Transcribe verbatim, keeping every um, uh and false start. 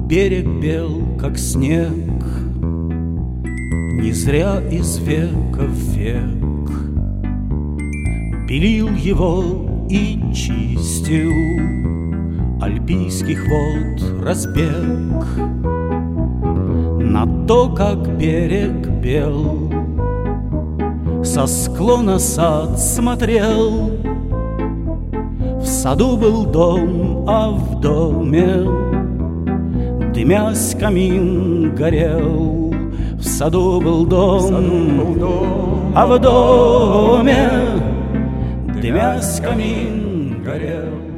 берег бел, как снег, не зря из века в век белил его и чистил альпийских вод разбег. На то, как берег бел, со склона сад смотрел. В саду был дом, а в доме, дымясь, камин горел. В саду был дом, саду был дом, а в доме, дымясь, камин горел.